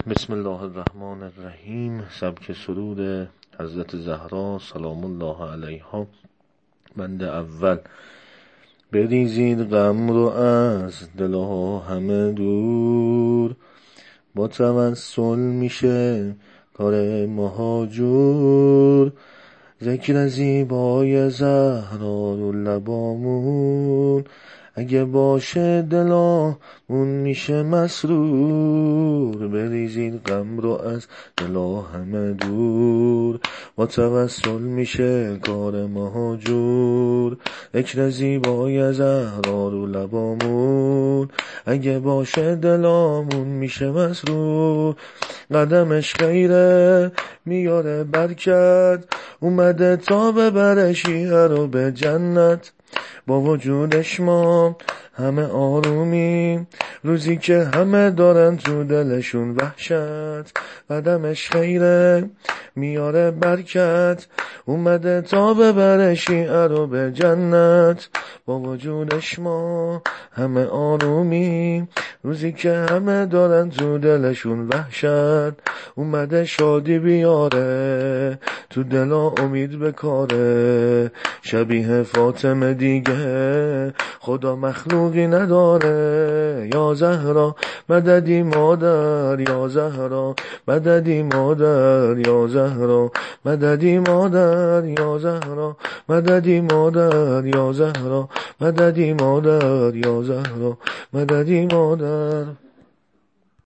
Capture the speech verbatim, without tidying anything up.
بسم الله الرحمن الرحیم. سبک سرود حضرت زهرا سلام الله علیها. بند اول. بریزید غم رو از دلها همه دور، با توسل میشه کار مهاجور. ذکر زیبای زهرا رو لبامون، اگه باشه دلامون میشه مسرور. بریزید غم رو از دلا همه دور، با توسل میشه کار مهاجور. ذکر زیبای زهرا رو لبامون، اگه باشه دلامون میشه مسرور. قدمش خیره میاره برکت، اومده تا ببره شیعه رو به جنت. با وجودش ما همه آرومیم، روزی که همه دارن تو دلشون وحشت. قدمش خیره میاره برکت، اومده تا ببره شیعه رو به جنت. با وجودش ما همه آرومیم، روزی که همه دارن تو دلشون وحشت. اومده شادی بیاره تو دلا امید بکاره، شبیه فاطمه دیگه خدا مخلوقی نداره. یا زهرا مددی مادر، یا زهرا مددی مادر، یا زهرا مددی مادر، یا زهرا مددی مادر، یا زهرا مددی مادر، یا زهرا مددی مادر.